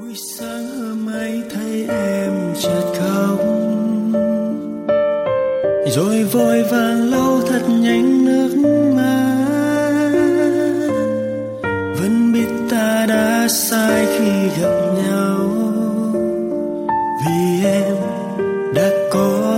buổi sáng hôm ấy thấy em chợt khóc, rồi vội vàng lau thật nhanh nước mắt. Vẫn biết ta đã sai khi gặp nhau, vì em đã có